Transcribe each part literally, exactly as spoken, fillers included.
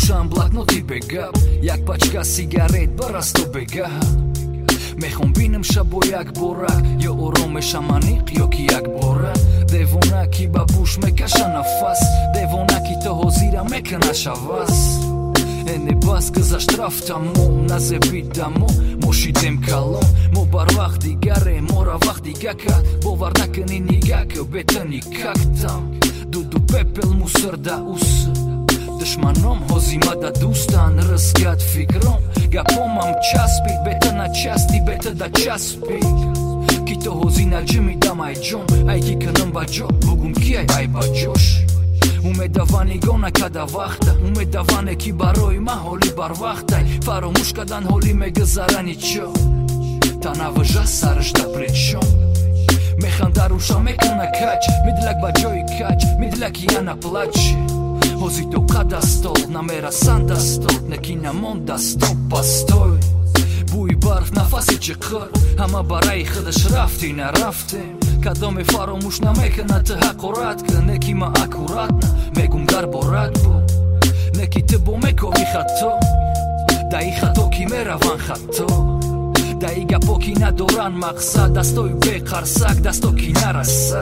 گوشم بلاکنوتی بگم یک پاچکا سیگارت برستو بگم میخوام بینم شب با یک بورک یا آرامشم انیق یا کی یک بورک دیوانکی با بوش میکشه نفس دیوانکی تو زیرا میکنه شواس اینه باز گذشت رفتم و نزبیدم و مشیدم کلام مو بر وقت دیگره مورا وقت دیگه کرد باور نکنی نگه که بتنی ککتم دو دو پپل موسرده اوس دشمنام هزیمه دوستان رسگت فکرام گپامم چسبید بته نچستی بته دا چسبید کی تو هزینه جی میدم ای جون ایگی کنم با جا بگم کی ای ای با جوش اومدوانی گونه کده وقته اومدوانه کی برای ما حالی بر وقته فراموش کردن حالی میگذرنی چو تنوجه سرش دا پریچون میخنده روشا میکنه کچ میدلک با جای کچ میدلک یه نپلچ Hozi to kada stol, namera sanda stol Neki namon da stop pastoj Buj barf nafasi që kër Hama baraj khëdësh rafti në raftim Ka do me faromush në meke në të hakurat Kë neki ma akurat në me gumgar borat bo Neki të bo me kovi khato Da i khato ki me ravan khato Da i gapo ki na doran maksa Da stoj be karsak, da sto ki na rasa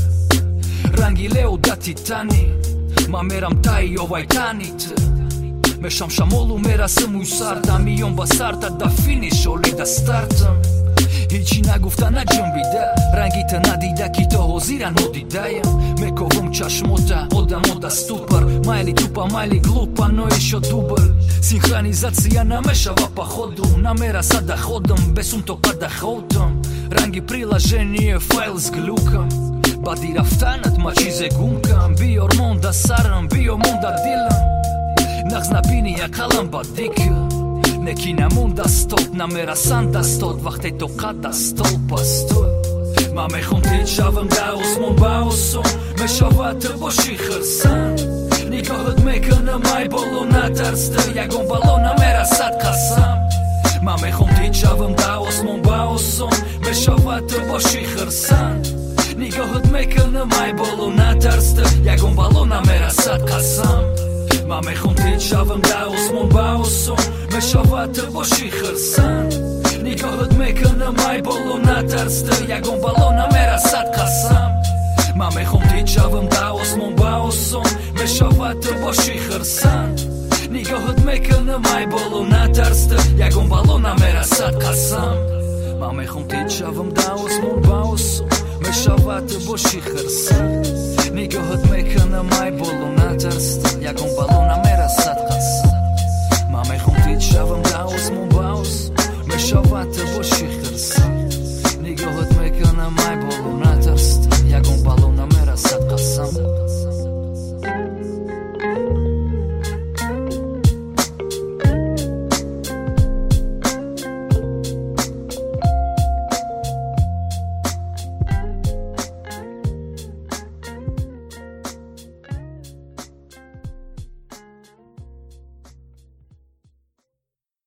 Rangi leo da titani Ma meram taj ovaj tanit Me sham shamollu mera së muj sarta Mi jon basarta da finish oli da startëm Hiqi na gufta na gjëmbida Rangi të na dida kito hozira no didajem Me kovëm qashmota Oda moda stupër Majli tupa majli glupa No isho dubël Sinhranizacija na me shava pa hodu Na mera sa da hodëm Besum to pa da hodëm Rangi prilaženje file zglukëm Badi raftanët ma qize gumkam Bi ormon da sarën, bi ormon da dilën Nëgz na bini ja kalën ba dikë Neki na mund da stot, na mera san da stot Vakte to ka da stol pa stol Ma me khun ti qavëm da us mun ba usun Me shava të boshi khërsan Nikohët me kënë maj bolu na tërstër Jagon balon na mera sat kasam Ma me khun ti qavëm da us mun ba usun Me shava të boshi khërsan Nikohët me kënë maj bolu na tërstër Jagon balon na mera sat kasam Ma me khun ti qavëm da us mun ba usun Me shava të boshi khërsan Nikohët me kënë maj bolu na tërstër Jagon balon na mera sat kasam Ma me khun ti qavëm da us mun ba usun Me shava të boshi khërsan Nikohët me kënë maj bolu na tërstër Jagon balon na mera sat kasam Ma me khun ti qavëm da us mun ba usun Me shava të boshi khërsan Nikohët me kënë maj bolu na tërstër Jagon balon na mera sat kasam Ma me khun ti qavëm da us mun ba usun Me shava të boshi